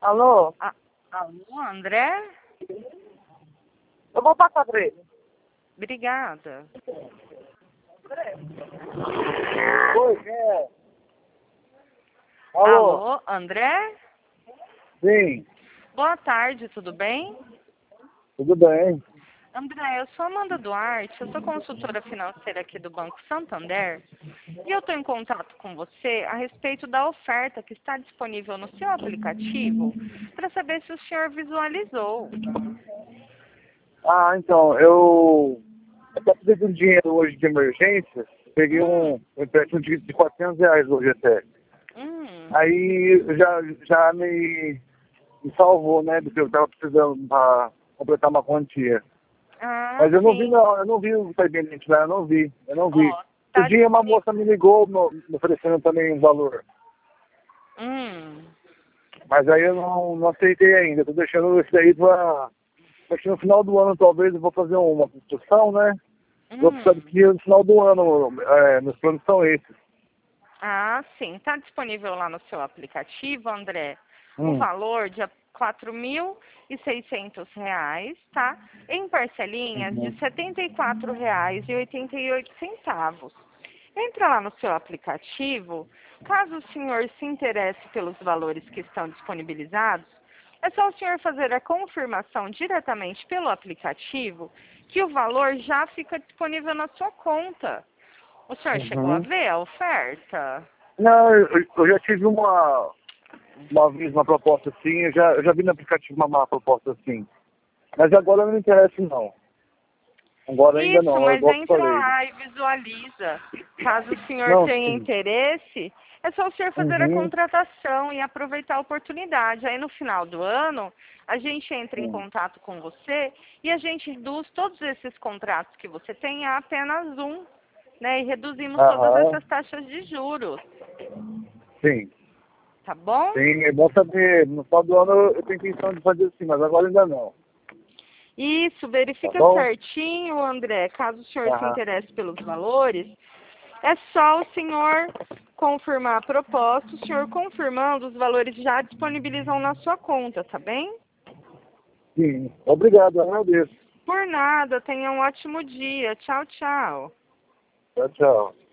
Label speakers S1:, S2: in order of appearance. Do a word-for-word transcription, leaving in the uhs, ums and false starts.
S1: Alô?
S2: A- Alô, André?
S1: Eu vou passar pra ele.
S2: Obrigada.
S1: Oi, quem é? Alô?
S2: Alô, André?
S1: Sim,
S2: Boa tarde, tudo bem?
S1: tudo bem.
S2: André, eu sou Amanda Duarte, eu sou consultora financeira aqui do Banco Santander e eu estou em contato com você a respeito da oferta que está disponível no seu aplicativo para saber se o senhor visualizou.
S1: Ah, então, eu até precisei de um dinheiro hoje de emergência. Peguei um,
S2: Hum,
S1: um empréstimo de, de quatrocentos reais hoje até.
S2: hum,
S1: Aí já, já me, me salvou, né, do que eu estava precisando para completar uma quantia.
S2: ah,
S1: Mas eu não vi,
S2: sim.
S1: não, eu não vi o pendente lá, eu não vi, eu não vi.
S2: Ó,
S1: O
S2: tá
S1: dia uma
S2: disponível.
S1: moça me ligou no- me oferecendo também um valor.
S2: Hum,
S1: Mas aí eu não, não aceitei ainda, tô deixando isso aí pra. Acho que no final do ano talvez eu vou fazer uma construção, né? Vou precisar de
S2: hum.
S1: dinheiro no final do ano, é, meus planos são esses.
S2: Ah, sim. Está disponível lá no seu aplicativo, André, o
S1: Hum.
S2: valor de quatro mil e seiscentos reais, tá? Em parcelinhas de
S1: Uhum.
S2: setenta e quatro reais e oitenta e oito centavos. Entra lá no seu aplicativo. Caso o senhor se interesse pelos valores que estão disponibilizados, é só o senhor fazer a confirmação diretamente pelo aplicativo que o valor já fica disponível na sua conta. O senhor chegou a
S1: Uhum.
S2: ver a oferta?
S1: Não, eu, eu já tive uma, uma vez uma proposta assim, eu já, eu já vi no aplicativo uma, uma proposta assim. Mas agora não me interessa não. Agora ainda
S2: Isso,
S1: não, é
S2: mas
S1: igual eu te
S2: entra
S1: falei.
S2: lá e visualiza. Caso o senhor
S1: Não,
S2: tenha
S1: sim.
S2: interesse, é só o senhor fazer a
S1: Uhum.
S2: contratação e aproveitar a oportunidade. Aí no final do ano, a gente entra em
S1: Sim.
S2: contato com você e a gente reduz todos esses contratos que você tem a apenas um, né? E reduzimos todas
S1: Aham.
S2: essas taxas de juros,
S1: Sim.
S2: tá bom?
S1: Sim, é bom saber. No final do ano eu tenho intenção de fazer assim, mas agora ainda não.
S2: Isso,
S1: Tá
S2: verifica
S1: bom?
S2: certinho, André. Caso o senhor se
S1: Aham.
S2: interesse pelos valores, é só o senhor confirmar a proposta. O senhor confirmando, os valores já disponibilizam na sua conta, tá bem?
S1: Sim. Obrigado, eu agradeço.
S2: Por nada, tenha um ótimo dia. Tchau, tchau.
S1: Tchau, tchau.